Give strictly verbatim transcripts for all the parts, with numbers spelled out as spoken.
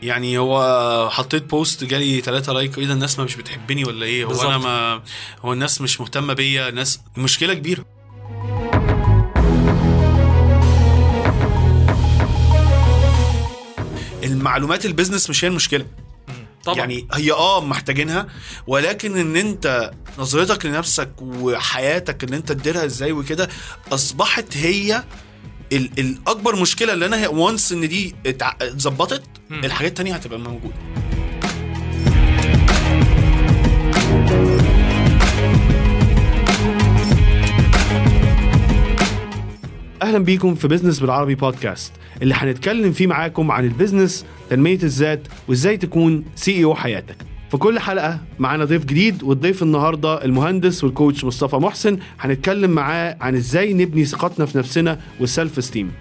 يعني هو حطيت بوست جالي ثلاثة لايك، ايه ده الناس ما مش بتحبني ولا ايه؟ هو بالزبط. انا ما هو الناس مش مهتمه بيا، الناس مشكله كبيره. المعلومات البيزنس مش هي المشكله طبعا. يعني هي اه محتاجينها، ولكن ان انت نظرتك لنفسك وحياتك ان انت تديرها ازاي وكده اصبحت هي الاكبر مشكله. اللي انا وانس ان دي اتظبطت الحاجات التانية هتبقى موجوده. اهلا بيكم في بيزنس بالعربي بودكاست، اللي هنتكلم فيه معاكم عن البيزنس، تنميه الذات، وازاي تكون سي اي او حياتك. في كل حلقه معانا ضيف جديد، والضيف النهارده المهندس والكوتش مصطفى محسن. هنتكلم معاه عن ازاي نبني ثقتنا في نفسنا والسلف استيم.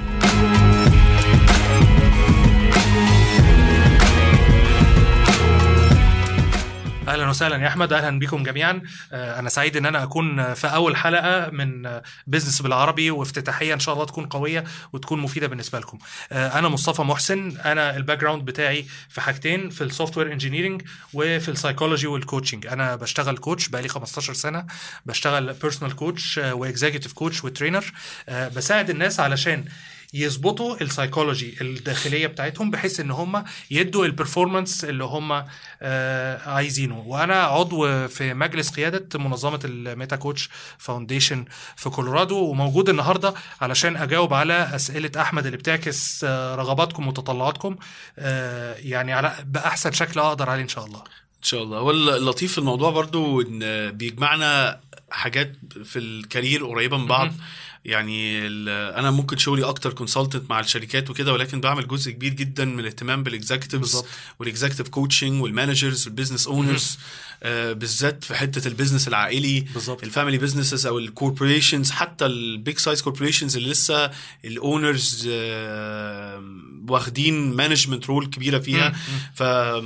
اهلا وسهلا يا احمد، اهلا بكم جميعا. انا سعيد ان انا اكون في اول حلقه من بيزنس بالعربي، وافتتاحيه ان شاء الله تكون قويه وتكون مفيده بالنسبه لكم. انا مصطفى محسن، انا الباك جراوند بتاعي في حاجتين، في السوفت وير انجينيرنج وفي السايكولوجي والكوتشنج. انا بشتغل كوتش بقالي خمستاشر سنه، بشتغل بيرسونال كوتش واكزيكتيف كوتش وترينر. بساعد الناس علشان يظبطوا السايكولوجي الداخليه بتاعتهم بحيث ان هم يدوا البرفورمانس اللي هم آه عايزينه. وانا عضو في مجلس قياده منظمه الميتا كوتش فاونديشن في كولورادو، وموجود النهارده علشان اجاوب على اسئله احمد اللي بتعكس آه رغباتكم وتطلعاتكم آه يعني على باحسن شكل اقدر عليه ان شاء الله. ان شاء الله. واللطيف في الموضوع برضو ان بيجمعنا حاجات في الكارير قريبه من بعض. يعني انا ممكن شغلي اكتر كونسلتنت مع الشركات وكده، ولكن بعمل جزء كبير جدا من الاهتمام بالاكزيكتيفز والاكزيكتيف كوتشنج والمانجرز والبيزنس اونرز، آه بالذات في حته البيزنس العائلي، الفاميلي بيزنسز او الكوربوريشنز، حتى البيج سايز كوربوريشنز اللي لسه الاونرز آه واخدين مانجمنت رول كبيره فيها. ف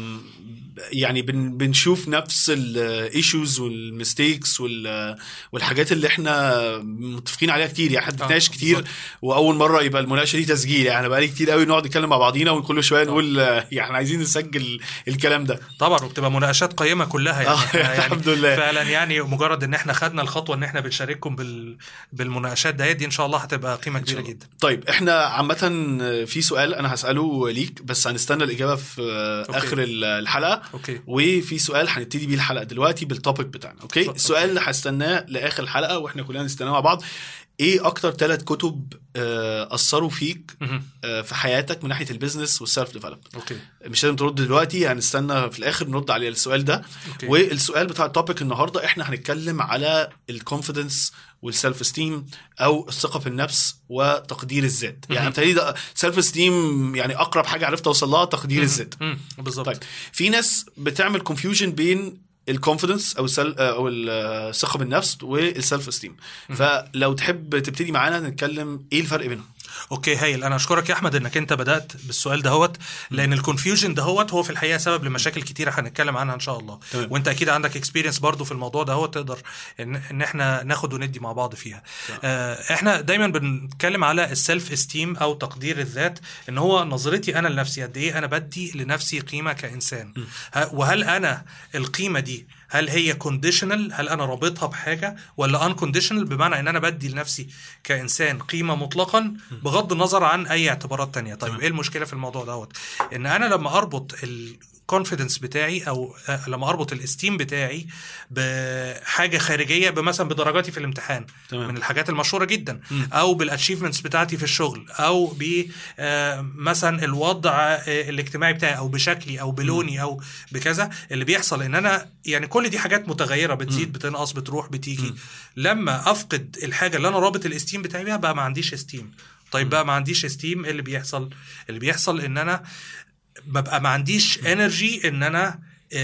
يعني بن بنشوف نفس الايشوز والميستيكس والحاجات اللي احنا متفقين عليها كتير. يعني احنا بنتناقش كتير بالزبط. واول مره يبقى المناقشه دي تسجيل، يعني بقالي كتير قوي نقعد نتكلم مع بعضينا وكل شويه نقول يعني عايزين نسجل الكلام ده طبعا، وبتبقى مناقشات قيمه كلها يعني, يعني الحمد لله فعلا. يعني مجرد ان احنا خدنا الخطوه ان احنا بنشارككم بال بالمناقشات دي, دي ان شاء الله هتبقى قيمه كبيره جدا. طيب احنا عامه في سؤال انا هساله ليك، بس هنستنى الاجابه في أوكي. اخر الحلقه. أوكي. وفي سؤال هنبتدي بيه الحلقه دلوقتي بالتوبيك بتاعنا. اوكي, أوكي. السؤال اللي هستناه لاخر الحلقه واحنا كلنا نستناه مع بعض: ايه اكتر ثلاث كتب اثروا فيك في حياتك من ناحيه البيزنس والسيلف ديفلوبمنت؟ اوكي مش لازم ترد دلوقتي، هنستنى في الاخر نرد على السؤال ده. أوكي. والسؤال بتاع التوبيك النهارده احنا هنتكلم على الكونفيدنس والسيلف استيم او الثقه في النفس وتقدير الذات. يعني بتهيألي ده سيلف استيم يعني اقرب حاجه عرفت اوصل لها تقدير الذات بالظبط. طيب في ناس بتعمل كونفيوجن بين الكونفيدنس او السل او الثقه بالنفس والسيلف استيم، فلو تحب تبتدي معانا نتكلم ايه الفرق بينهم. اوكي هايل. انا اشكرك يا احمد انك انت بدات بالسؤال دهوت، لان الكونفيوجن دهوت هو في الحقيقه سبب لمشاكل كتيره هنتكلم عنها ان شاء الله. طيب. وانت اكيد عندك اكسبيرينس برضو في الموضوع دهوت، تقدر ان, إن احنا ناخد وندي مع بعض فيها. آه احنا دايما بنتكلم على السيلف استيم او تقدير الذات، ان هو نظرتي انا لنفسي، قد ايه انا بدي لنفسي قيمه كانسان، وهل انا القيمه دي هل هي كونديشنال، هل انا رابطها بحاجه، ولا ان كونديشنال بمعنى ان انا بدي لنفسي كانسان قيمه مطلقا بغض النظر عن اي اعتبارات تانية. طيب ايه المشكله في الموضوع دوت؟ ان انا لما اربط الكونفيدنس بتاعي او لما اربط الاستيم بتاعي بحاجه خارجيه، بمثلا بدرجاتي في الامتحان تمام. من الحاجات المشهوره جدا م. او بالاتشيفمنتس بتاعتي في الشغل، او ب مثلا الوضع الاجتماعي بتاعي، او بشكلي او بلوني م. او بكذا، اللي بيحصل ان انا يعني كل دي حاجات متغيره، بتزيد م. بتنقص بتروح بتيجي. م. لما افقد الحاجه اللي انا رابط الاستيم بتاعي بيها بقى ما عنديش استيم. طيب م. بقى ما عنديش استيم، اللي بيحصل اللي بيحصل ان انا ببقى ما عنديش انرجي ان انا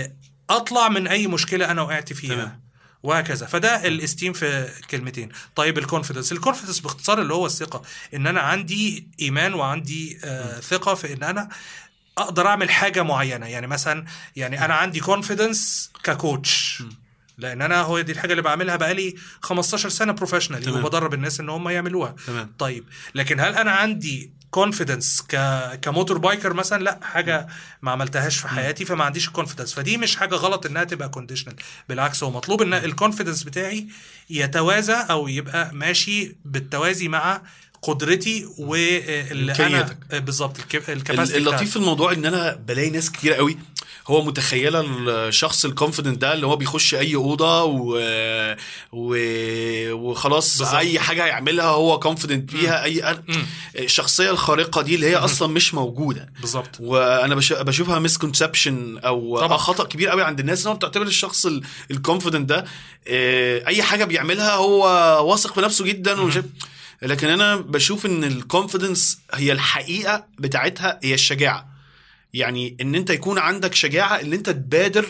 اطلع من اي مشكله انا وقعت فيها تمام. وهكذا. فده الاستيم في كلمتين. طيب الكونفيدنس الكونفيدنس باختصار اللي هو الثقه، ان انا عندي ايمان وعندي آه ثقه في ان انا اقدر اعمل حاجه معينه. يعني مثلا يعني انا عندي كونفيدنس ككوتش، لان انا هو دي الحاجه اللي بعملها بقالي خمستاشر سنه بروفيشنالي، وبدرب الناس ان هم يعملوها تمام. طيب لكن هل انا عندي كونفيدنس ك كموتور بايكر مثلا، لا حاجه ما عملتهاش في حياتي فما عنديش الكونفيدنس. فدي مش حاجه غلط انها تبقى كونديشنال، بالعكس هو مطلوب ان الكونفيدنس بتاعي يتوازى او يبقى ماشي بالتوازي مع قدرتي واللي انا بالظبط الكاباسيتي. اللطيف في الموضوع ان انا بلاقي ناس كتير قوي هو متخيله الشخص الكونفيدنت ده اللي هو بيخش اي اوضه و... و... وخلاص بالزبط. اي حاجه هيعملها هو كونفيدنت فيها. اي الشخصيه الخارقه دي اللي هي اصلا مش موجوده بالظبط. وانا بش... بشوفها مسكونسبشن او طبعا. خطا كبير قوي عند الناس ان هو بتعتبر الشخص الكونفيدنت ده اي حاجه بيعملها هو واثق في نفسه جدا ومش... لكن انا بشوف ان الكونفيدنس هي الحقيقه بتاعتها هي الشجاعه. يعني ان انت يكون عندك شجاعة ان انت تبادر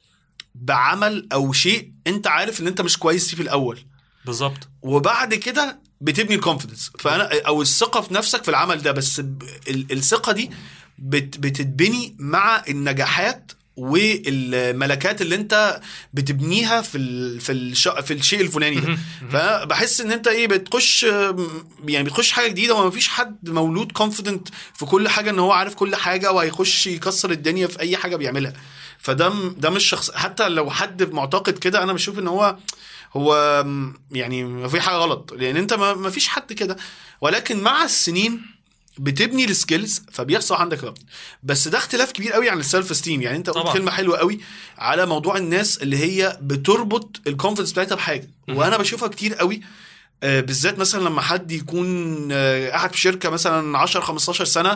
بعمل او شيء انت عارف ان انت مش كويس فيه في الاول بالظبط، وبعد كده بتبني الكونفيدنس فانا او الثقة في نفسك في العمل ده. بس الثقة دي بت بتتبني مع النجاحات والملكات اللي انت بتبنيها في ال في الش في الشيء الفلاني ده. فبحس ان انت ايه بتخش يعني بتخش حاجه جديده وما فيش حد مولود كونفيدنت في كل حاجه ان هو عارف كل حاجه وهيخش يكسر الدنيا في اي حاجه بيعملها. فده ده مش شخص، حتى لو حد معتقد كده انا بشوف ان هو هو يعني ما في حاجه غلط لان انت ما فيش حد كده. ولكن مع السنين بتبني السكيلز فبيحصل عندك ربط. بس ده اختلاف كبير قوي عن السيلف استيم. يعني انت قلت كلمه حلوه قوي على موضوع الناس اللي هي بتربط الكونفيدنس بتاعتها بحاجه م- وانا بشوفها كتير قوي آه بالذات مثلا لما حد يكون آه قاعد في شركه مثلا عشرة خمستاشر سنه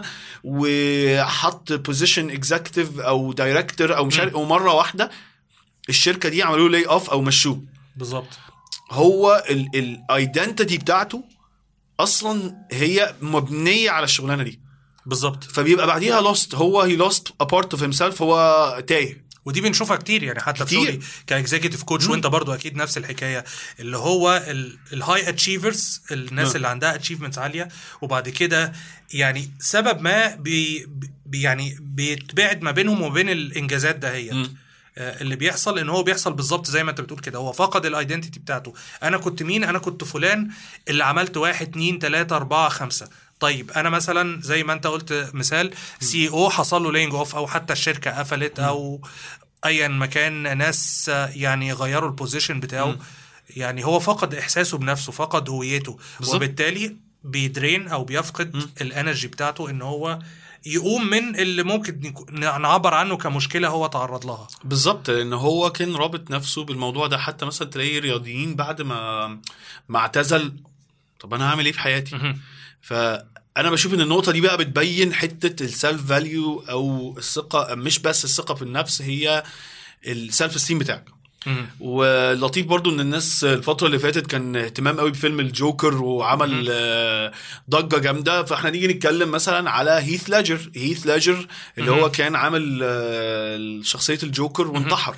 وحط بوزيشن اكزيكتيف او دايركتور او مش عارف ومره واحده الشركه دي عملوا له لاي اوف او مشوه. بالظبط. هو الايدنتيتي بتاعته اصلا هي مبنيه على الشغلانه دي بالظبط. فبيبقى بعديها لوست، هو هي لوست ا بارت اوف هيم سيلف، هو تايه. ودي بنشوفها كتير يعني حتى في شغلي كاكزيكتيف كوتش وانت برضو اكيد نفس الحكايه اللي هو الهاي اتشيفرز الناس م. اللي عندها اتشيفمنتس عاليه وبعد كده يعني سبب ما بي بي يعني بيتبعد ما بينهم وبين الانجازات دهيت اللي بيحصل ان هو بيحصل بالظبط زي ما انت بتقول كده. هو فقد الايدنتيتي بتاعته. انا كنت مين؟ انا كنت فلان اللي عملت واحد اتنين تلاتة اربعة خمسة. طيب انا مثلا زي ما انت قلت مثال سي او حصل له لينج اوف او حتى الشركه قفلت او ايا مكان ناس يعني غيروا البوزيشن بتاعه م. يعني هو فقد احساسه بنفسه، فقد هويته بالزبط. وبالتالي بيدرين او بيفقد م. الانرجي بتاعته ان هو يقوم من اللي ممكن نعبر عنه كمشكلة هو تعرض لها. بالظبط، لأن هو كان رابط نفسه بالموضوع ده. حتى مثلا تلاقي رياضيين بعد ما ما اعتزل طب أنا هعمل إيه في حياتي؟ فأنا بشوف إن النقطة دي بقى بتبين حتة السيلف فاليو أو الثقة، مش بس الثقة في النفس، هي السيلف استيم بتاعك. ولطيف برضو ان الناس الفتره اللي فاتت كان اهتمام قوي بفيلم الجوكر وعمل ضجه جامده. فاحنا نيجي نتكلم مثلا على هيث ليدجر هيث ليدجر اللي هو كان عامل شخصيه الجوكر وانتحر.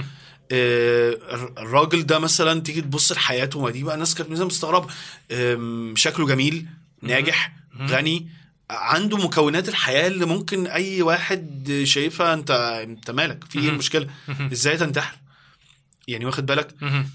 الراجل ده مثلا تيجي تبص لحياته ما دي بقى الناس كانت مثلا مستغربه، شكله جميل، ناجح، غني، عنده مكونات الحياه اللي ممكن اي واحد شايفها انت انت مالك في ايه المشكله؟ ازاي تنتحر؟ يعني واخد بالك؟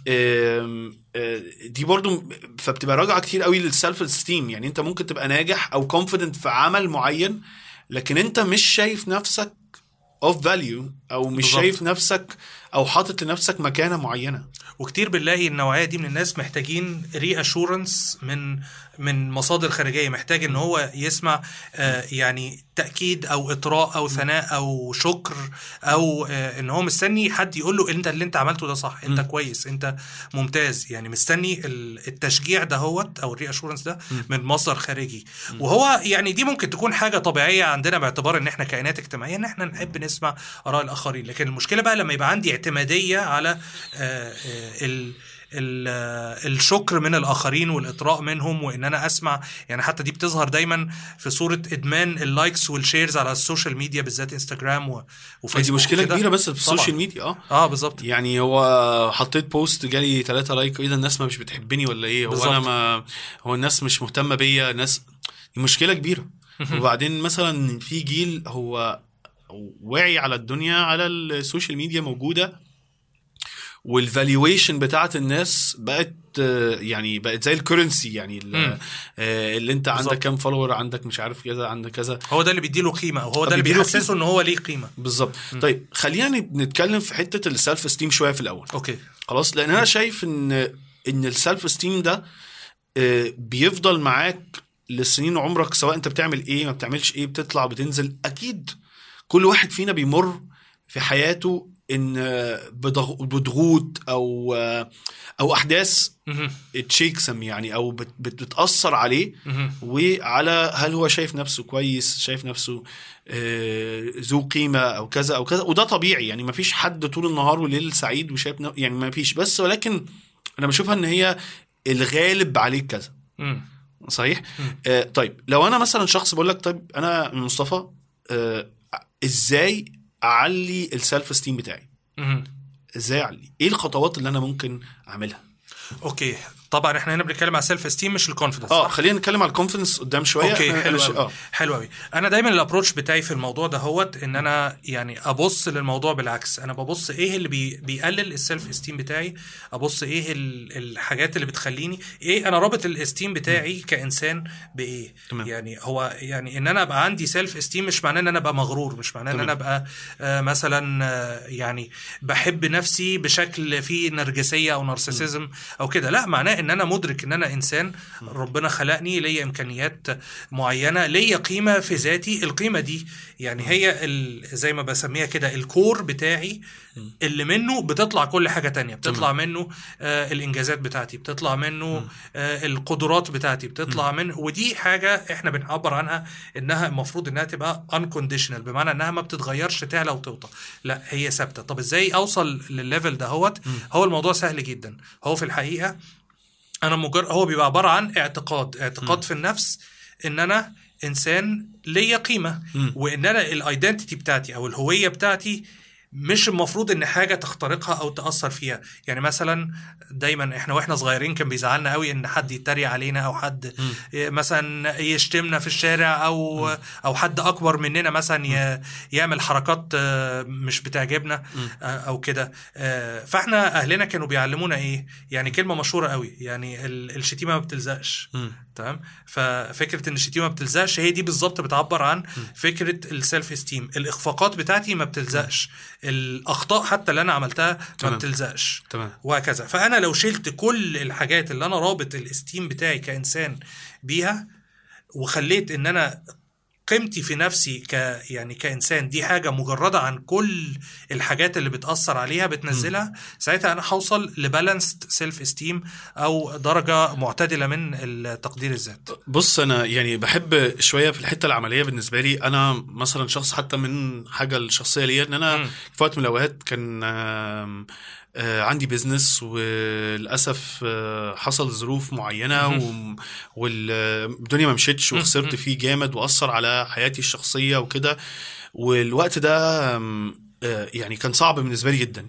دي برضو فبتبقى راجعه كتير قوي للسيلف استيم. يعني انت ممكن تبقى ناجح او كونفيدنت في عمل معين لكن انت مش شايف نفسك اوف فاليو او مش بالضبط. شايف نفسك او حاطط لنفسك مكانه معينه. وكتير بنلاقي النوعيه دي من الناس محتاجين ري اشورنس من من مصادر خارجيه، محتاج ان هو يسمع آه يعني تاكيد او اطراء او ثناء او شكر او آه ان هو مستني حد يقول له انت اللي انت عملته ده صح، انت م. كويس، انت ممتاز. يعني مستني التشجيع ده هوت او الري اشورنس ده م. من مصدر خارجي. م. وهو يعني دي ممكن تكون حاجه طبيعيه عندنا باعتبار ان احنا كائنات اجتماعيه ان احنا نحب نسمع اراء الاخرين. لكن المشكله بقى لما يبقى عندي اعتماديه على آه آه ال الشكر من الآخرين والإطراء منهم وإن أنا أسمع. يعني حتى دي بتظهر دايما في صورة إدمان اللايكس والشيرز على السوشيال ميديا بالذات انستجرام وفيسبوك. دي مشكلة كبيرة بس في السوشيال ميديا. اه اه بالظبط. يعني هو حطيت بوست جالي ثلاثة لايك، ايه ده الناس ما مش بتحبني ولا ايه؟ هو انا ما هو الناس مش مهتمة بيا. الناس دي مشكلة كبيرة. وبعدين مثلا في جيل هو واعي على الدنيا على السوشيال ميديا موجودة والفالويشن بتاعت الناس بقت يعني بقت زي الكرنسي يعني اللي انت عندك كام فولور عندك مش عارف كذا عندك كذا هو ده اللي بيديله قيمه او هو ده اللي بيحسسه ان هو ليه قيمه بالظبط. طيب خلينا نتكلم في حته السيلف استيم شويه في الاول. اوكي خلاص لان انا شايف ان ان السيلف استيم ده بيفضل معاك لسنين عمرك سواء انت بتعمل ايه ما بتعملش ايه بتطلع بتنزل. اكيد كل واحد فينا بيمر في حياته ان بضغوط او او احداث تشيكسم يعني او بتاثر عليه وعلى هل هو شايف نفسه كويس شايف نفسه ذو قيمه او كذا او كذا. وده طبيعي يعني ما فيش حد طول النهار والليل سعيد وشايف يعني ما فيش. بس ولكن انا بشوفها ان هي الغالب عليك كذا. صحيح. آه طيب لو انا مثلا شخص بقول لك طيب انا مصطفى آه ازاي اعلي السيلف استيم بتاعي؟ ازاي اعلي؟ ايه الخطوات اللي انا ممكن اعملها؟ اوكي طبعا احنا هنا بنتكلم على السيلف استيم مش الكونفيدنس. اه خلينا نتكلم على الكونفيدنس قدام شويه. اوكي حلو قوي آه. حلو قوي. انا دايما الابروتش بتاعي في الموضوع ده هو ان انا يعني ابص للموضوع بالعكس. انا ببص ايه اللي بي بيقلل السيلف استيم بتاعي، ابص ايه الحاجات اللي بتخليني ايه انا رابط الاستيم بتاعي م. كانسان بايه. تمام. يعني هو يعني ان انا ابقى عندي سيلف استيم مش معناه ان انا ابقى مغرور، مش معناه ان انا ابقى آه مثلا آه يعني بحب نفسي بشكل فيه نرجسيه او نارسيسيزم او كده. لا معناه ان انا مدرك ان انا انسان ربنا خلقني ليا امكانيات معينه ليا قيمه في ذاتي. القيمه دي يعني هي زي ما بسميها كده الكور بتاعي اللي منه بتطلع كل حاجه تانية. بتطلع منه آه الانجازات بتاعتي، بتطلع منه آه القدرات بتاعتي، بتطلع منه. ودي حاجه احنا بنعبر عنها انها المفروض انها تبقى unconditional بمعنى انها ما بتتغيرش تعلى وتوطى، لا هي ثابته. طب ازاي اوصل للليفل ده؟ هو هو الموضوع سهل جدا. هو في الحقيقه انا مجرد هو بيبقى عباره عن اعتقاد اعتقاد م. في النفس ان انا انسان ليا قيمه م. وان انا الايدنتيتي بتاعتي او الهويه بتاعتي مش المفروض ان حاجه تخترقها او تاثر فيها. يعني مثلا دايما احنا واحنا صغيرين كان بيزعلنا قوي ان حد يتريق علينا او حد م. مثلا يشتمنا في الشارع او م. او حد اكبر مننا مثلا م. يعمل حركات مش بتعجبنا م. او كده. فاحنا اهلنا كانوا بيعلمونا ايه يعني كلمه مشهوره قوي يعني الشتيمه ما بتلزقش. تمام. ففكره ان الشتيمه ما بتلزقش هي دي بالظبط بتعبر عن م. فكره السيلف استيم. الاخفاقات بتاعتي ما بتلزقش، الاخطاء حتى اللي انا عملتها ما بتلزقش وهكذا. فانا لو شلت كل الحاجات اللي انا رابط الاستيم بتاعي كانسان بيها وخليت ان انا قيمتي في نفسي ك يعني كانسان دي حاجه مجرده عن كل الحاجات اللي بتاثر عليها بتنزلها م. ساعتها انا هوصل لبالانسد سيلف استيم او درجه معتدله من التقدير الذات. بص انا يعني بحب شويه في الحته العمليه. بالنسبه لي انا مثلا شخص حتى من حاجه الشخصيه ليا ان انا م. في وقت من الاوقات كان آه عندي بيزنس وللأسف آه حصل ظروف معينة والدنيا ما مشيتش وخسرت فيه جامد وأثر على حياتي الشخصية وكده. والوقت ده آه يعني كان صعب بالنسبة لي جدا.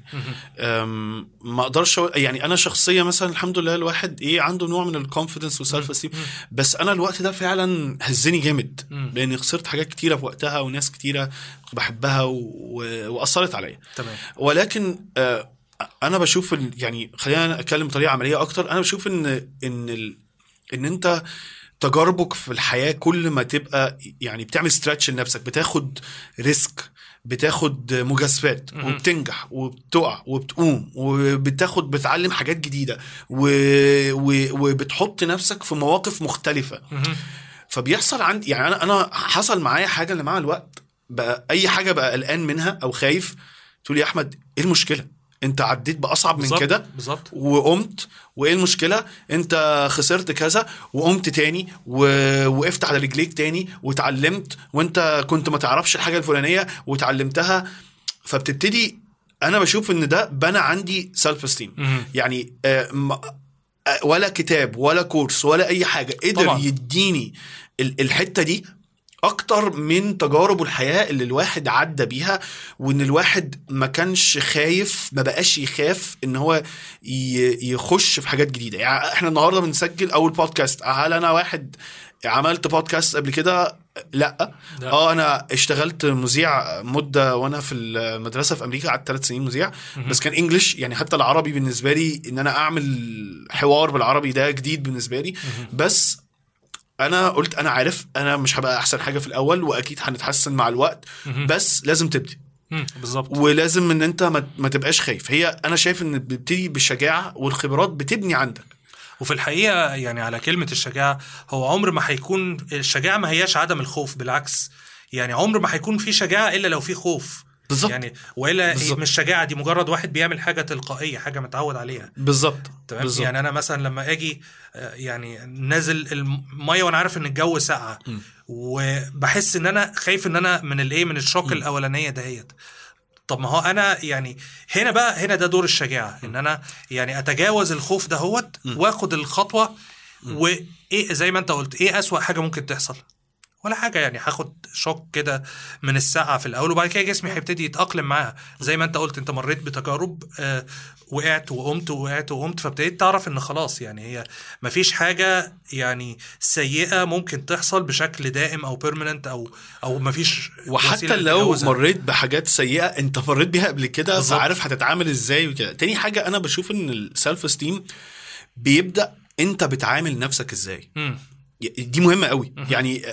ما أقدرش يعني أنا شخصية مثلا الحمد لله الواحد إيه عنده نوع من الكونفيدنس والسيلف استيم، بس أنا الوقت ده فعلا هزني جامد لأني خسرت حاجات كتيرة في وقتها وناس كتيرة بحبها وأثرت عليا. ولكن آه انا بشوف يعني خلينا اتكلم بطريقه عمليه اكتر. انا بشوف ان ان ال... ان انت تجاربك في الحياه كل ما تبقى يعني بتعمل ستريتش لنفسك، بتاخد ريسك، بتاخد مجازفات وبتنجح وبتقع وبتقوم وبتاخد بتعلم حاجات جديده و... و... وبتحط نفسك في مواقف مختلفه. فبيحصل عندي يعني انا انا حصل معايا حاجه اللي مع الوقت بقى اي حاجه بقى قلقان منها او خايف تقول لي يا احمد ايه المشكله؟ انت عديت باصعب من كده وقمت، وايه المشكله؟ انت خسرت كذا وقمت تاني ووقفت على رجليك تاني وتعلمت، وانت كنت ما تعرفش الحاجه الفلانيه وتعلمتها. فبتبتدي انا بشوف ان ده بنى عندي سيلف استيم. يعني ولا كتاب ولا كورس ولا اي حاجه قدر طبعا يديني الحته دي اكتر من تجارب الحياة اللي الواحد عدى بيها. وان الواحد ما كانش خايف، ما بقاش يخاف ان هو يخش في حاجات جديدة. يعني احنا النهاردة بنسجل اول بودكاست. هل انا واحد عملت بودكاست قبل كده؟ لا. اه انا اشتغلت مذيع مده وانا في المدرسه في امريكا، قعدت ثلاث سنين مذيع، بس كان انجلش يعني. حتى العربي بالنسبه لي ان انا اعمل حوار بالعربي ده جديد بالنسبه لي. بس انا قلت انا عارف انا مش هبقى احسن حاجه في الاول، واكيد هنتحسن مع الوقت، بس لازم تبدي. بالظبط. ولازم ان انت ما, ما تبقاش خايف. هي انا شايف ان بتبتدي بالشجاعه والخبرات بتبني عندك. وفي الحقيقة يعني على كلمة الشجاعة، هو عمر ما هيكون الشجاعة ما هياش عدم الخوف، بالعكس يعني عمر ما هيكون في شجاعة إلا لو في خوف. بالظبط. يعني وإلا مش شجاعة، دي مجرد واحد بيعمل حاجة تلقائية، حاجة متعود عليها. بالظبط. تمام. يعني أنا مثلا لما أجي يعني نازل المية وأنا عارف إن الجو ساقعة، وبحس إن أنا خايف إن أنا من الإيه من الشوك الأولانية دهيت. طب ما هو انا يعني هنا بقى هنا ده دور الشجاعه، ان انا يعني اتجاوز الخوف ده هوت واخد الخطوه. وايه زي ما انت قلت، ايه اسوأ حاجه ممكن تحصل؟ ولا حاجه، يعني هاخد شوك كده من الساعه في الاول، وبعد كده جسمي هيبتدي يتاقلم معاها. زي ما انت قلت، انت مريت بتجارب، آه وقعت وقمت وقعت وقمت، فابتديت تعرف ان خلاص يعني هي مفيش حاجه يعني سيئه ممكن تحصل بشكل دائم او بيرمننت او او مفيش. وحتى لو مريت بحاجات سيئه انت مريت بيها قبل كده، فعارف هتتعامل ازاي وكده. تاني حاجه انا بشوف ان السيلف استيم بيبدا انت بتعامل نفسك ازاي. م. دي مهمه قوي. م- يعني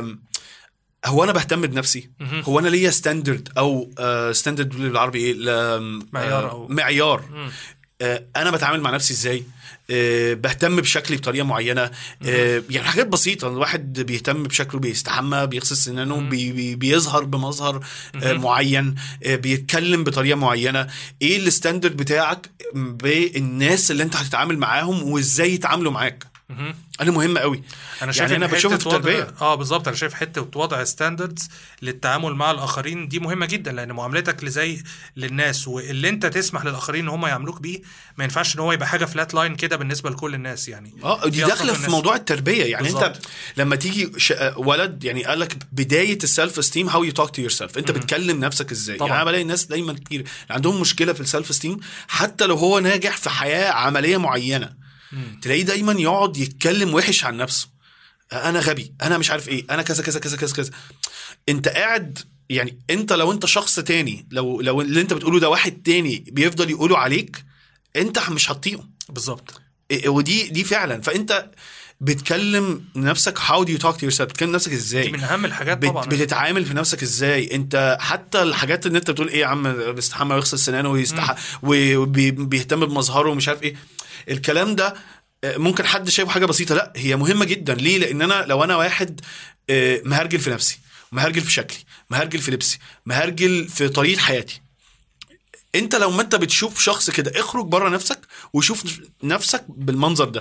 هو انا بهتم بنفسي؟ م- هو انا ليا ستاندرد او ستاندرد بالعربي ايه، معيار أو معيار م. انا بتعامل مع نفسي ازاي؟ أه بهتم بشكلي بطريقه معينه. أه يعني حاجات بسيطه، الواحد بيهتم بشكله، بيستحمى، بيغسل سنانه، بي بي بيظهر بمظهر أه معين، أه بيتكلم بطريقه معينه. ايه الستاندرد بتاعك بالناس اللي انت هتتعامل معاهم وازاي يتعاملوا معاك؟ انا مهمه قوي. انا شايف يعني انا بشوفها في التربيه. اه بالظبط. انا شايف حته وضع ستاندردز للتعامل مع الاخرين دي مهمه جدا، لان معاملتك لزي للناس واللي انت تسمح للاخرين ان هم يعاملوك بيه ما ينفعش ان هو يبقى حاجه فلات لاين كده بالنسبه لكل الناس. يعني اه دي داخله في موضوع التربيه. يعني بالزبط. انت لما تيجي ولد يعني قال لك بدايه السيلف استيم هاو يو توك تو يور سيلف، انت م- بتكلم نفسك ازاي. طبعا. يعني انا بلاقي الناس دايما كتير عندهم مشكله في السيلف استيم، حتى لو هو ناجح في حياه عمليه معينه مم. تلاقيه دايما يقعد يتكلم وحش عن نفسه. انا غبي، انا مش عارف ايه، انا كذا كذا كذا كذا كذا. انت قاعد يعني انت لو انت شخص تاني، لو لو اللي انت بتقوله ده واحد تاني بيفضل يقوله عليك، انت مش هتطيقه. بالظبط. ودي دي فعلا. فانت بتكلم نفسك how do you talk to yourself، بتكلم نفسك ازاي، دي من اهم الحاجات طبعا. بتتعامل في نفسك ازاي انت. حتى الحاجات اللي انت بتقول ايه يا عم بيستحمى ويغسل سنانه ويستحى وبيهتم بمظهره ومش عارف ايه، الكلام ده ممكن حد شايفه حاجه بسيطه، لا هي مهمه جدا. ليه؟ لان انا لو انا واحد مهرجل في نفسي، مهرجل في شكلي، مهرجل في لبسي، مهرجل في طريقه حياتي، انت لو ما انت بتشوف شخص كده، اخرج بره نفسك وشوف نفسك بالمنظر ده.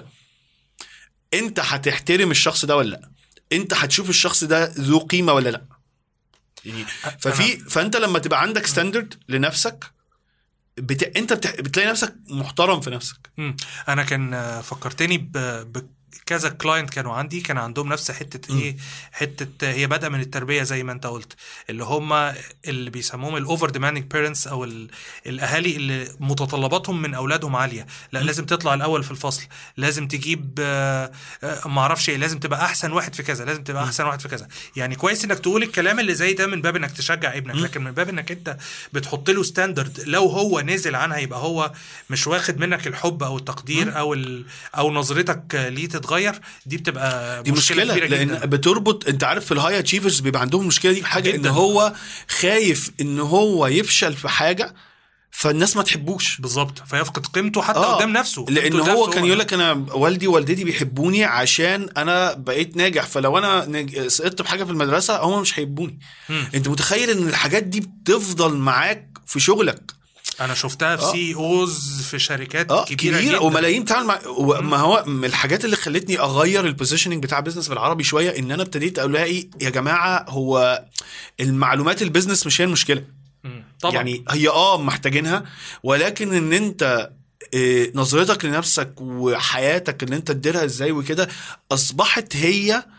انت هتحترم الشخص ده ولا لا؟ انت هتشوف الشخص ده ذو قيمه ولا لا؟ يعني ففي فانت لما تبقى عندك ستاندرد لنفسك بت... انت بت... بتلاقي نفسك محترم في نفسك. مم. انا كان فكرتني ب... ب... كذا كلاينت كانوا عندي كان عندهم نفس حته م. ايه حته هي بدأ من التربيه زي ما انت قلت، اللي هم اللي بيسموهم الاوفر ديماندنج بيرنتس، او ال... الاهالي اللي متطلباتهم من اولادهم عاليه. لا م. لازم تطلع الاول في الفصل، لازم تجيب ما اعرفش ايه، لازم تبقى احسن واحد في كذا، لازم تبقى م. احسن واحد في كذا. يعني كويس انك تقول الكلام اللي زي ده من باب انك تشجع ابنك، م. لكن من باب انك انت بتحط له ستاندرد لو هو نزل عنها يبقى هو مش واخد منك الحب او التقدير م. او ال... او نظرتك ليه تتغير. دي بتبقى دي مشكله, مشكلة لان جداً. بتربط. انت عارف في الهاي اتشيفرز بيبقى عندهم المشكله دي بحاجه جداً. ان هو خايف ان هو يفشل في حاجه فالناس ما تحبوش. بالظبط. فيفقد قيمته حتى آه. قدام نفسه، لان هو كان يقول لك انا والدي ووالدتي بيحبوني عشان انا بقيت ناجح، فلو انا سقطت بحاجه في المدرسه هم مش هيحبوني. انت متخيل ان الحاجات دي بتفضل معاك في شغلك؟ انا شفتها في آه. سي اوز في شركات آه كبيره جدا وملايين بتعمل مع... ما هو الحاجات اللي خلتني اغير البوزيشننج بتاع بيزنس بالعربي شويه، ان انا ابتديت اقول ايه يا جماعه، هو المعلومات البيزنس مش هي المشكله. طبعا. يعني هي اه محتاجينها، ولكن ان انت إيه نظرتك لنفسك وحياتك اللي انت تديرها ازاي وكده اصبحت هي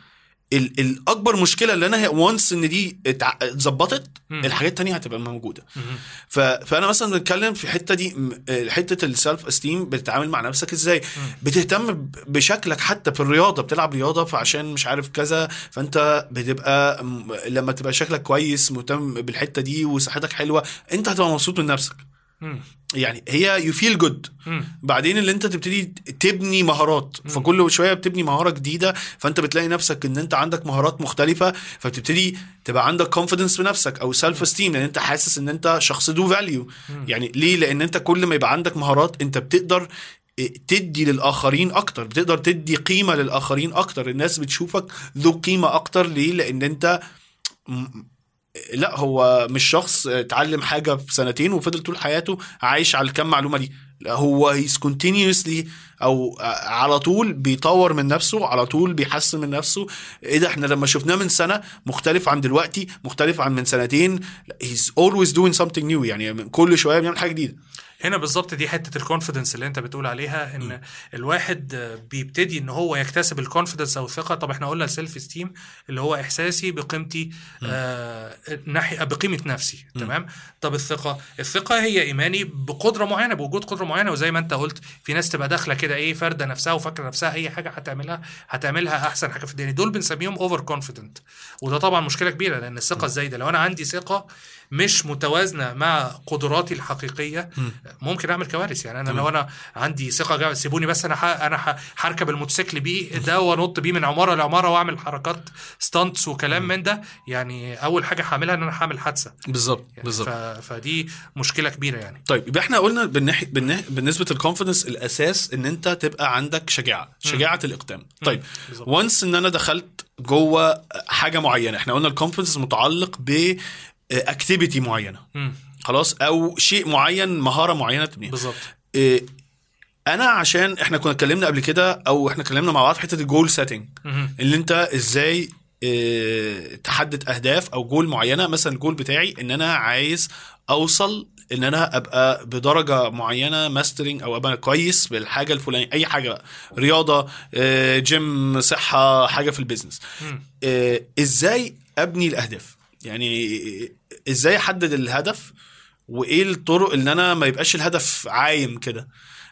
الاكبر مشكله اللي انا وانس ان دي اتظبطت الحاجات التانية هتبقى موجوده. فانا مثلا بنتكلم في الحته دي، حته السيلف استيم بتتعامل مع نفسك ازاي، بتهتم بشكلك حتى في الرياضه، بتلعب رياضه فعشان مش عارف كذا، فانت بتبقى لما تبقى شكلك كويس مهتم بالحته دي وصحتك حلوه انت هتبقى مبسوط من نفسك. يعني هي you feel good. بعدين اللي انت تبتدي تبني مهارات، فكل شويه بتبني مهاره جديده، فانت بتلاقي نفسك ان انت عندك مهارات مختلفه، فبتبتدي تبقى عندك confidence بنفسك او self esteem، لان انت حاسس ان انت شخص ذو value. يعني ليه؟ لان انت كل ما يبقى عندك مهارات انت بتقدر تدي للآخرين أكتر، بتقدر تدي قيمة للآخرين أكتر، الناس بتشوفك ذو قيمة أكتر. ليه؟ لأن أنت لا هو مش شخص اتعلم حاجة في سنتين وفضل طول حياته عايش على الكم معلومة دي، لا هو he's continuously أو على طول بيطور من نفسه، على طول بيحسن من نفسه. إيه ده، احنا لما شفناه من سنة مختلف عن دلوقتي، مختلف عن من سنتين، he's always doing something new، يعني كل شوية بيعمل حاجة جديدة. هنا بالظبط دي حته الكونفيدنس اللي انت بتقول عليها، ان م. الواحد بيبتدي ان هو يكتسب الكونفيدنس او الثقه. طب احنا قلنا السيلف استيم اللي هو احساسي بقيمتي، آه ناحيه بقيمه نفسي، م. تمام. طب الثقه الثقه هي ايماني بقدره معينه، بوجود قدره معينه. وزي ما انت قلت في ناس تبقى داخله كده ايه فرده نفسها وفاكره نفسها اي حاجه هتعملها هتعملها احسن حاجه في الدنيا، دول بنسميهم اوفر كونفيدنت. وده طبعا مشكله كبيره، لان الثقه الزايده لو انا عندي ثقه مش متوازنه مع قدراتي الحقيقيه ممكن اعمل كوارث. يعني انا لو انا عندي ثقه سيبوني بس انا ح... انا هركب الموتوسيكل بيه ده وانط بيه من عماره لعماره واعمل حركات ستانتس وكلام من ده، يعني اول حاجه هعملها ان انا هعمل حادثه. بالظبط يعني بالظبط. ف... فدي مشكله كبيره يعني. طيب يبقى احنا قلنا بالناحيه بالنسبه للكونفيدنس الاساس ان انت تبقى عندك شجاعه، شجاعه م. الاقدام. طيب وانس ان انا دخلت جوه حاجه معينه، احنا قلنا الكونفيدنس متعلق ب اكتيفيتي معينه، م. خلاص، او شيء معين، مهاره معينه تبنيها. بالظبط. إيه انا عشان احنا كنا اتكلمنا قبل كده او احنا اتكلمنا مع بعض حته الجول سيتنج، اللي انت ازاي إيه تحدد اهداف او جول معينه. مثلا الجول بتاعي ان انا عايز اوصل ان انا ابقى بدرجه معينه ماسترينج او ابقى كويس بالحاجه الفلانيه، اي حاجه بقى، رياضه، إيه جيم، صحه، حاجه في البيزنس. إيه ازاي ابني الاهداف؟ يعني ازاي احدد الهدف، وايه الطرق ان انا ما يبقاش الهدف عايم كده،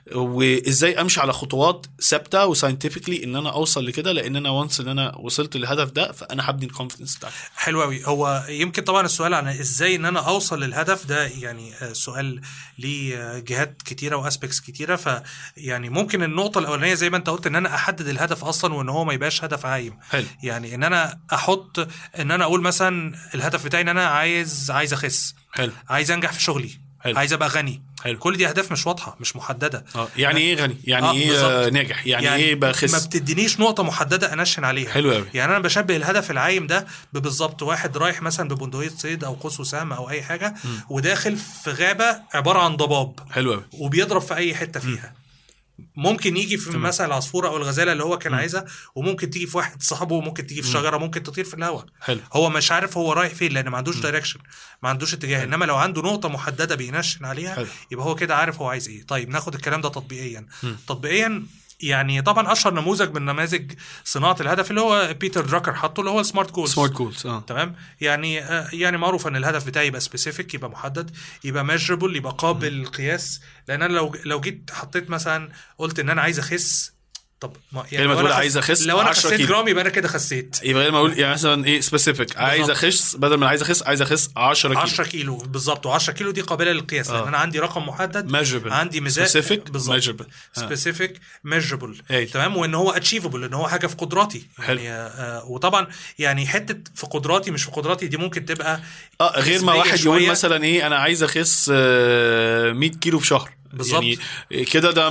وازاي امشي على خطوات ثابته وساينتفيكلي ان انا اوصل لكده، لان انا وانس ان انا وصلت للهدف ده فانا هبني الكونفيدنس بتاعي. حلو قوي. هو يمكن طبعا السؤال عن ازاي ان انا اوصل للهدف ده يعني سؤال ليه جهات كتيره واسبكتس كتيره. ف يعني ممكن النقطه الاولانيه زي ما انت قلت ان انا احدد الهدف اصلا وان هو ما يبقاش هدف عايم. حلو. يعني ان انا احط ان انا اقول مثلا الهدف بتاعي ان انا عايز عايز اخس، حلو، عايز انجح في شغلي، حلو. عايز ابقى غني، حلو. كل دي اهداف مش واضحه مش محدده. اه يعني ايه غني، يعني آه ايه ناجح، يعني, يعني ايه بخس، ما بتدينيش نقطه محدده انشن عليها. حلو قوي. يعني انا بشبه الهدف العايم ده بالظبط واحد رايح مثلا ببندقيه صيد او قوس وسهم او اي حاجه، م. وداخل في غابه عباره عن ضباب، حلو قوي، وبيضرب في اي حته فيها. م. ممكن يجي في مثلا العصفوره او الغزاله اللي هو كان م. عايزها، وممكن تيجي في واحد صاحبه، وممكن تيجي في شجره، ممكن تطير في الهواء. هو مش عارف هو رايح فين لان ما عندوش دايركشن، ما عندوش اتجاه. حلو. انما لو عنده نقطه محدده بينشن عليها، حلو. يبقى هو كده عارف هو عايز ايه. طيب ناخد الكلام ده تطبيقيا. م. تطبيقيا يعني طبعا اشهر نموذج من نماذج صناعه الهدف اللي هو بيتر دراكر حطه، اللي هو سمارت جولز. سمارت جولز اه تمام. يعني آه يعني معروف ان الهدف بتاعي يبقى سبيسيفيك، يبقى محدد، يبقى ميجربل، يبقى قابل للقياس. لان انا لو لو جيت حطيت مثلا قلت ان انا عايز اخس، طب يعني لو انا عايز اخس لو انا خسيت جرام يبقى انا كده خسيت. يبقى لما اقول يعني مثلا ايه سبيسيفيك عايز اخس، بدل ما عايز اخس عايز اخس عشرة كيلو. عشرة كيلو بالظبط. و10 كيلو دي قابله للقياس، لان انا عندي رقم محدد، measurable. عندي ميزان سبيسيفيك ميجربل، سبيسيفيك ميجربل، تمام. وان هو اتشيفبل، ان هو حاجه في قدراتي. يعني آه وطبعا يعني حته في قدراتي مش في قدراتي دي ممكن تبقى اه غير ما واحد شوية. يقول مثلا ايه انا عايز اخس آه مية كيلو في شهر بالظبط، يعني كده ده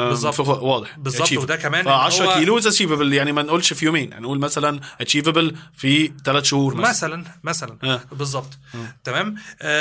واضح بالظبط. وده كمان عشرة كيلو اتشيفبل، يعني ما نقولش في يومين، هنقول مثلا اتشيفبل في ثلاث شهور مثلا مثلا, مثلا. آه. بالظبط. تمام.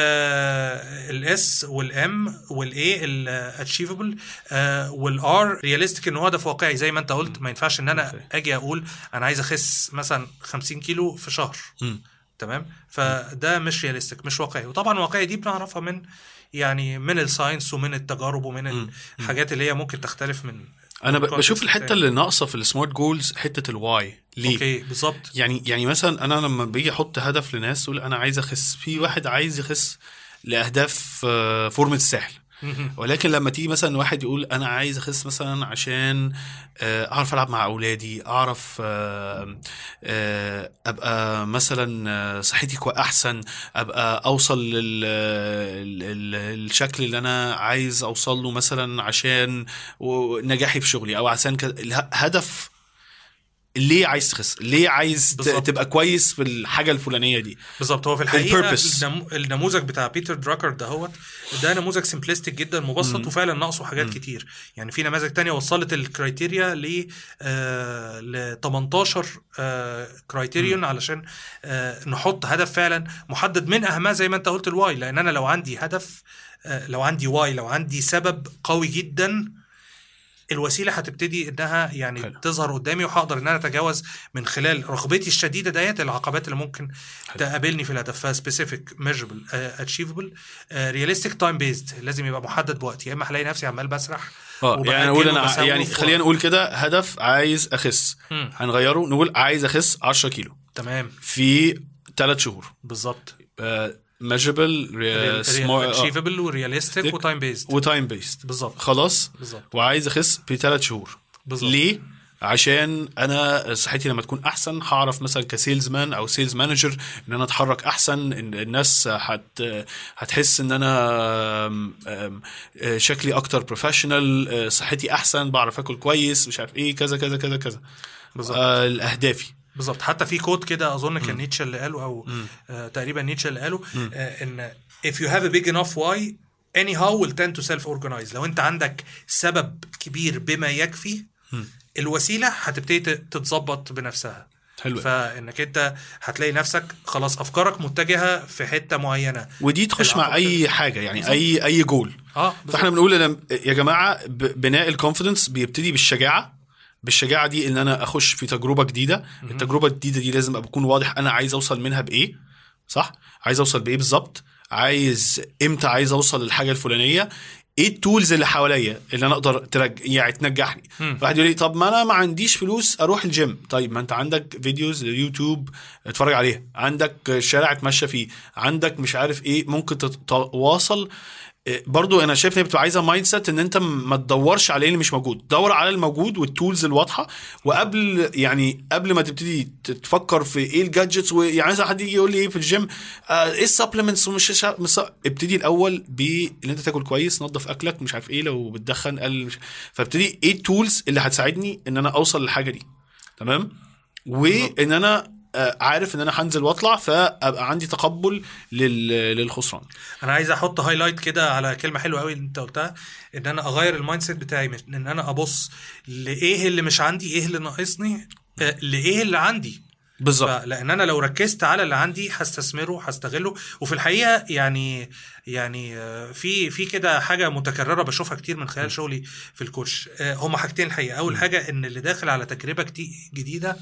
آه الاس والام والاي الاتشيفبل، آه والار رياليستيك، انه هدف واقعي زي ما انت قلت. ما ينفعش ان انا اجي اقول انا عايز اخس مثلا خمسين كيلو في شهر. م. تمام. فده مش رياليستيك، مش واقعي. وطبعا واقعي دي بنعرفها من يعني من الساينس ومن التجارب ومن الحاجات اللي هي ممكن تختلف من انا بشوف الحته اللي ناقصه في السمارت جولز حته الواي. ليه؟ اوكي بالظبط. يعني يعني مثلا انا لما بيجي احط هدف لناس تقول انا عايز اخس، في واحد عايز يخس لاهداف فورمه الساحل، ولكن لما تيجي مثلا واحد يقول انا عايز اخس مثلا عشان اعرف العب مع اولادي، اعرف ابقى مثلا صحتي احسن، ابقى اوصل للشكل اللي انا عايز اوصل له مثلا عشان نجاحي في شغلي، او عشان هدف ليه عايز تخس، ليه عايز بالزبط. تبقى كويس في الحاجه الفلانيه دي بالظبط. هو في الحقيقه النموذج بتاع بيتر دراكر ده هو ده نموذج سمبلستيك جدا مبسط، وفعلا ناقصه حاجات مم. كتير. يعني في نماذج تانية وصلت الكرايتيريا ل آه ل تمنتاشر آه كرايتيريون علشان آه نحط هدف فعلا محدد، من اهمها زي ما انت قلت الواي. لان انا لو عندي هدف، آه لو عندي واي، لو عندي سبب قوي جدا، الوسيله هتبتدي انها يعني حلو. تظهر قدامي، وهقدر ان انا اتجاوز من خلال رغبتي الشديده ديت العقبات اللي ممكن حلو. تقابلني في الهدف. سبيسيفيك، ميجربل، اتشيفبل، رياليستيك، تايم بيزد، لازم يبقى محدد بوقت، يا اما هلاقي نفسي عمال بسرح. اه يعني نقول انا يعني خلينا نقول كده هدف عايز اخس، م. هنغيره نقول عايز اخس عشرة كيلو تمام في ثلاث شهور بالظبط. آه measurable ريال... small achievable ورياليستيك وتايم بيزد وتايم بيزد بالظبط خلاص بالزبط. وعايز اخس في ثلاث شهور بالزبط. ليه؟ عشان انا صحتي لما تكون احسن هعرف مثلا كسيلز مان او سيلز مانجر ان انا اتحرك احسن، ان الناس هت هتحس ان انا شكلي اكتر بروفيشنال، صحتي احسن، بعرف اكل كويس، مش عارف ايه كذا كذا كذا كذا بالظبط. آه الاهدافي بالظبط. حتى في كود كده اظن كان نيتشه اللي قاله، او آه تقريبا نيتشه اللي قاله، آه ان if you have a big enough why anyhow will tend to self organize. لو انت عندك سبب كبير بما يكفي، م. الوسيله هتبتدي تتظبط بنفسها. حلو. فانك انت هتلاقي نفسك خلاص افكارك متجهه في حته معينه، ودي تخش مع اي حاجه يعني بالزبط. اي اي جول. اه فاحنا بنقول يا جماعه بناء الكونفيدنس بيبتدي بالشجاعه. بالشجاعه دي ان انا اخش في تجربه جديده. م- التجربه الجديده دي لازم اكون واضح انا عايز اوصل منها بايه، صح؟ عايز اوصل بايه بالظبط، عايز امتى عايز اوصل للحاجه الفلانيه، ايه التولز اللي حواليا اللي انا اقدر ترج... يعني تنجحني. واحد يقول لي طب ما انا ما عنديش فلوس اروح الجيم، طيب ما انت عندك فيديوز اليوتيوب اتفرج عليها، عندك شارع اتمشى فيه، عندك مش عارف ايه ممكن تتواصل. برضو انا شايف ان بتبقى عايزه مايند سيت ان انت ما تدورش على اللي مش موجود، دور على الموجود والتولز الواضحه. وقبل يعني قبل ما تبتدي تفكر في ايه الجادجتس، ويعني مثلا حد يجي يقول لي ايه في الجيم آه ايه السبلمنتس ومش ابتدي الاول بان انت تاكل كويس، نظف اكلك، مش عارف ايه، لو بتدخن قل مش... فابتدي ايه التولز اللي هتساعدني ان انا اوصل للحاجه دي. تمام. وان انا عارف ان انا هنزل واطلع، فابقى عندي تقبل للخسران. انا عايز احط هايلايت كده على كلمه حلوه قوي انت قلتها، ان انا اغير المايند سيت بتاعي من ان انا ابص لايه اللي مش عندي، ايه اللي ناقصني، لايه اللي عندي بالظبط. لان انا لو ركزت على اللي عندي هستثمره هستغله. وفي الحقيقه يعني يعني في في كده حاجه متكرره بشوفها كتير من خلال شغلي في الكوتش. هم حاجتين الحقيقه. اول حاجه ان اللي داخل على تجربه جديده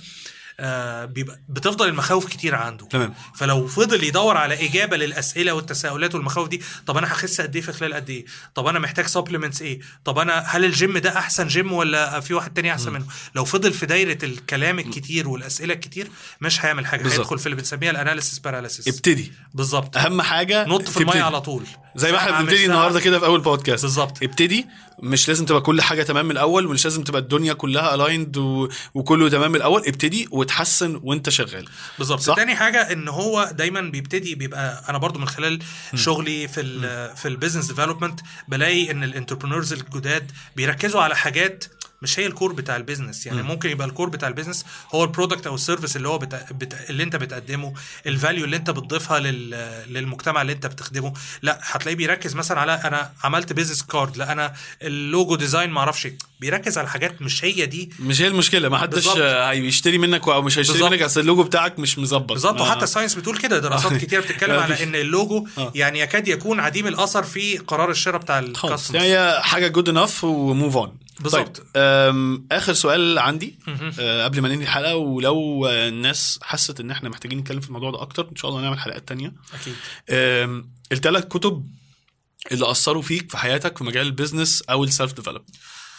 آه بيبقى بتفضل المخاوف كتير عنده. تمام. فلو فضل يدور على إجابة للأسئلة والتساؤلات والمخاوف دي، طب أنا هخس قد إيه في خلال قد إيه، طب أنا محتاج سبلمنتس إيه، طب أنا هل الجيم ده أحسن جيم ولا في واحد تاني أحسن م. منه، لو فضل في دايرة الكلام الكتير والأسئلة الكتير مش هيعمل حاجة. بالزبط. هيدخل في اللي بنسميها الأناليسيس باراليسيس. ابتدي بالظبط. أهم حاجة نط في المية على طول زي ما احنا بنبتدي النهارده كده في اول بودكاست. بالظبط. ابتدي. مش لازم تبقى كل حاجه تمام من الاول، ومش لازم تبقى الدنيا كلها الايند و... وكله تمام من الاول. ابتدي وتحسن وانت شغال. بالظبط. تاني حاجه ان هو دايما بيبتدي بيبقى انا برضو من خلال م. شغلي في ال في البيزنس ديفلوبمنت بلاقي ان الانتربرينورز الجداد بيركزوا على حاجات مش هي الكور بتاع البيزنس. يعني م. ممكن يبقى الكور بتاع البيزنس هو البرودكت او السيرفيس اللي هو بتا... بتا... اللي انت بتقدمه، الفاليو اللي انت بتضيفها لل... للمجتمع اللي انت بتخدمه. لا هتلاقيه بيركز مثلا على انا عملت بيزنس كارد، لا انا اللوجو ديزاين ما اعرفش، بيركز على حاجات مش هي دي، مش هي المشكله. ما حدش هيشتري منك او مش هيشتري منك اصل اللوجو بتاعك مش مظبط. بالظبط. وحتى الساينس بتقول كده، دراسات كتير بتتكلم على ان اللوجو يعني يكاد يكون عديم الاثر في قرار الشراء بتاع الكاستمر. هي حاجه جود انف وموف اون. بالظبط. طيب اخر سؤال عندي أه قبل ما ننهي الحلقه، ولو الناس حست ان احنا محتاجين نتكلم في الموضوع ده اكتر ان شاء الله نعمل حلقات تانية. اكيد. الثلاث كتب اللي اثروا فيك في حياتك في مجال البيزنس او السيلف ديفلوبمنت.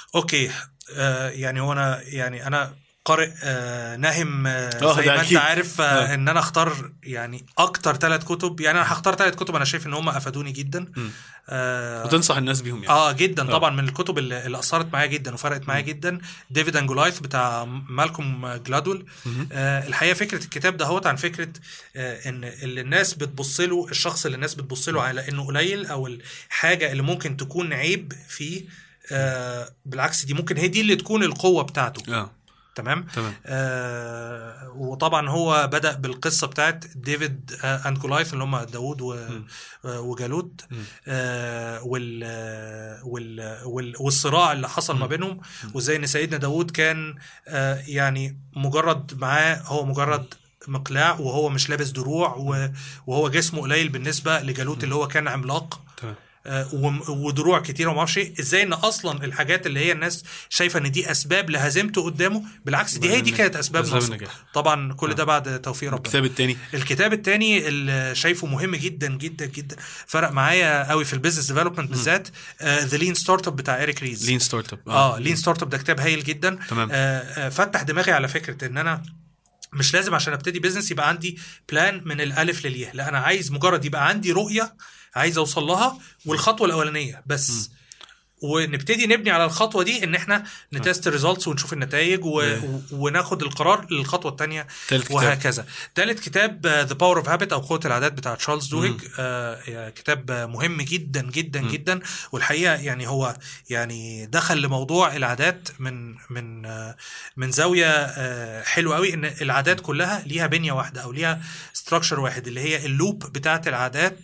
اوكي آه يعني هو انا يعني انا قارئ آه ناهم آه زي ده ما انت أكيد. عارف آه آه. ان انا اختار يعني اكتر ثلاث كتب. يعني انا هختار ثلاث كتب انا شايف ان هم افادوني جدا. آه وتنصح الناس بيهم يعني. اه جدا طبعا. من الكتب اللي, اللي اثرت معايا جدا وفرقت معايا جدا ديفيد اند جولايث بتاع مالكوم جلادول. آه الحقيقه فكره الكتاب ده هو عن فكره آه ان اللي الناس بتبص له، الشخص اللي الناس بتبص له على انه قليل او الحاجه اللي ممكن تكون عيب فيه، آه بالعكس دي ممكن هي دي اللي تكون القوه بتاعته. آه. تمام, تمام. آه وطبعا هو بدأ بالقصة بتاعت ديفيد آه اند جولايث اللي هم داود و وجالوت، آه وال وال وال والصراع اللي حصل م. ما بينهم، وزي ان سيدنا داود كان آه يعني مجرد معاه هو مجرد مقلاع وهو مش لابس دروع وهو جسمه قليل بالنسبة لجالوت اللي هو كان عملاق. تمام. ودروع كتيره وما اعرفش ايه. ازاي ان اصلا الحاجات اللي هي الناس شايفه ان دي اسباب لهزيمته قدامه، بالعكس دي هي دي كانت اسباب نصره. طبعا كل ده بعد توفيق ربنا. الكتاب الثاني الكتاب الثاني اللي شايفه مهم جدا جدا جدا فرق معايا قوي في البيزنس ديفلوبمنت بالذات، ذا لين ستارت اب بتاع إريك ريز. لين ستارت اب اه لين ستارت اب ده كتاب هايل جدا. آه فتح دماغي على فكره ان انا مش لازم عشان ابتدي بيزنس يبقى عندي بلان من الالف للياء، لا انا عايز مجرد يبقى عندي رؤيه عايز اوصل لها والخطوه الاولانيه بس م. ونبتدي نبني على الخطوه دي ان احنا نتست الريزلتس ونشوف النتائج و... و... وناخد القرار للخطوه الثانيه وهكذا. ثالث كتاب ذا باور اوف هابت او قوه العادات بتاع تشارلز دوهيج. آه كتاب مهم جدا جدا م. جدا، والحقيقه يعني هو يعني دخل لموضوع العادات من من آه من زاويه آه حلوه قوي، ان العادات كلها ليها بنيه واحده او ليها ستراكشر واحد اللي هي اللوب بتاعه العادات،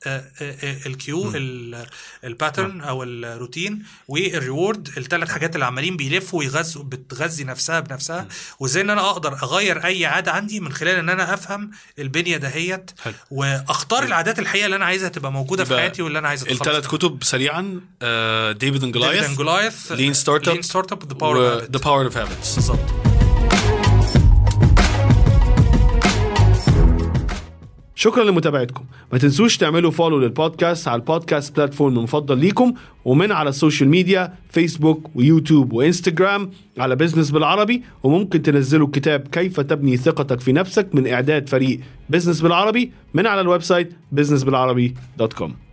الكيو الباترن او الروتين والريورد، الثلاث حاجات اللي عمالين بيلفوا ويغذوا بتغذي نفسها بنفسها. م. وازاي ان انا اقدر اغير اي عاده عندي من خلال ان انا افهم البنيه دهيت واختار م. العادات الحقيقيه اللي انا عايزها تبقى موجوده في حياتي واللي انا عايزها. الثلاث كتب سريعا، ديفيد اند جولايث، لين ستارت اب، ذا باور اوف هابتس. بالظبط. شكرا لمتابعتكم. ما تنسوش تعملوا فولو للبودكاست على البودكاست بلاتفورم المفضل ليكم، ومن على السوشيال ميديا فيسبوك ويوتيوب وإنستغرام على بيزنس بالعربي. وممكن تنزلوا كتاب كيف تبني ثقتك في نفسك من إعداد فريق بيزنس بالعربي من على الويب سايت بيزنس بالعربي دوت كوم.